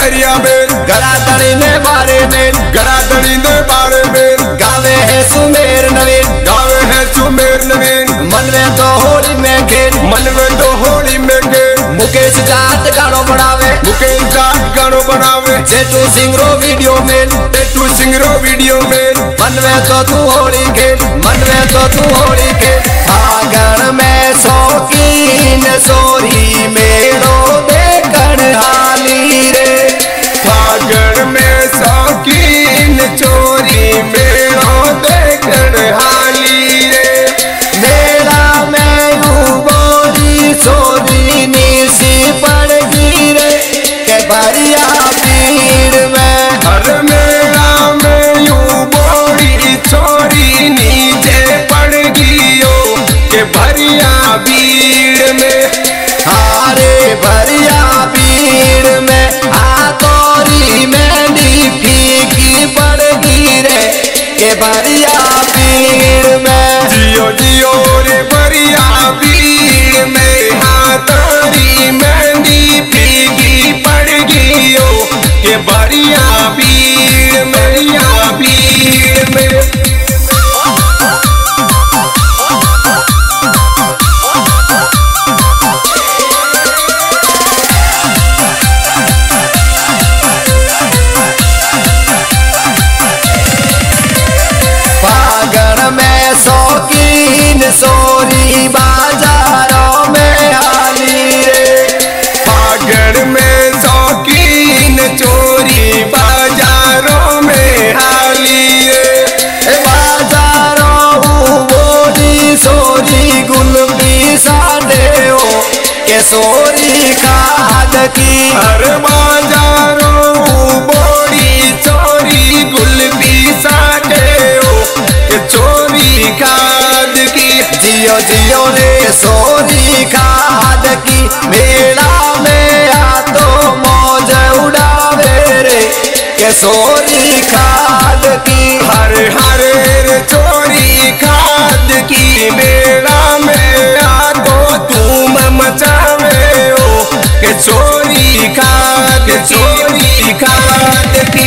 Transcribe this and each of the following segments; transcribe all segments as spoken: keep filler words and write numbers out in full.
शहरिया में गरा दड़ी ने बारे में गरा दड़ी ने बारे में गावे है सुमेर नवीन गावे है सुमेर नवीन मन में तो होली में खेल मन में तो होली में खेल मुकेश जाट गानो बनावे मुकेश जाट गानो बनावे जेठू सिंगरो वीडियो में जेठू सिंगरो वीडियो में मन में तो तू होली खेल मन में तो तू होली खेल फागण में शौकीन सोरी मेलो देखण हाली रे फागण में शौकीन चोरी मेलो देखण हाली रे मेला में यू बोली चोरी नीसी पड़ गई रे के भरिया भीड़ में हर मेला में यू बोली चोरी नीचे पड़ गई के भरिया भीड़ में हारे भरिया भीड़ में हाथोरी मेहंदी फीकी पड़ गई रे के भरिया भीड़ में जियो जियो रे भरिया भीड़ में हाथोरी मेहंदी फीकी पड़ गई के भरिया भीड़ में भरिया भीड़ में शौकीन सोरी बाजारों में हाली रे फागण में शौकीन चोरी बाजारों में हाली रे बाजारों बोली सोरी गुलबी साडे हो के सोरी खाद की हर बाजारों बोली चोरी गुलबी साडे हो के चोरी खाद की जियो जियो रे सोरी खाद की मेला में आ तो मौज उड़ावे रे के सोरी खाद की हर हर रे चोरी खाद की मेला में आ तो धूम मचावे हो के चोरी खाद चोरी खाद की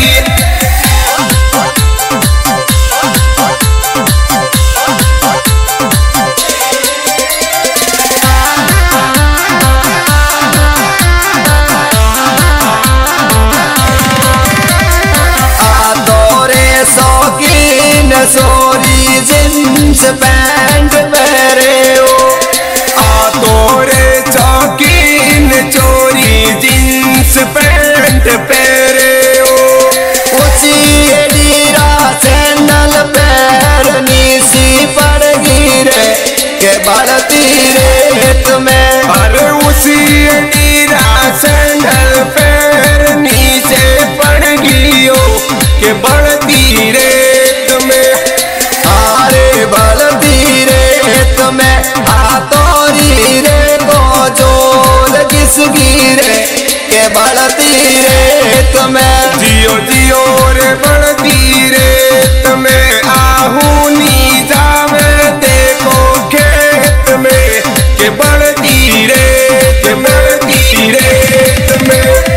सोरी जींस पैंट पहरे हो आ तोरे शौकीन चोरी जींस पैंट पहरे हो उसी लीरा सैंडल पैरनी सी पड़ गई रे के बढ़ती रेत में अरे उसी लीरा सैंडल पैरनी से पड़ गई हो के बढ़ती रेत में हारे बढ़ती रेत में हाथोरी रे को जोल किस गिरे के बढ़ती रेत में जियो जियो रे बढ़ती रेत में आहूनी जावे देखो खेत में के बढ़ती रेत बढ़ती रेत में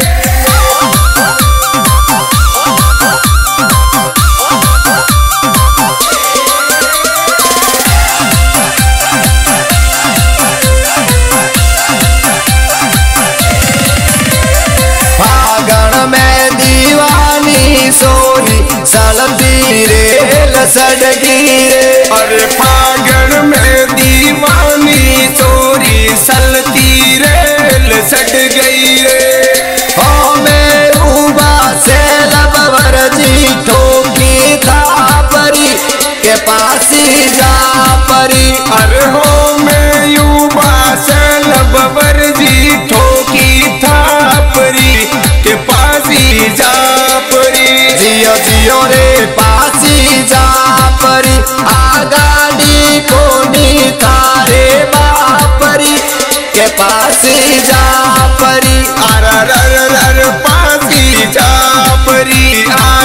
सोरी सलती रेल सड़गी रे अरे फागण में दीवानी चोरी सलती रेल सट गई रे हो मैं उबा से लबवर जी ठोकी था परी के पासी जा परी अरे हो मैं युवा से लबवर जी ठोकी था परी के पासी जा परी जियो जियो रे पासी जा परी आ गाड़ी कोनी थारे बापरी के पासी जा परी अर अर अर पासी जा परी आ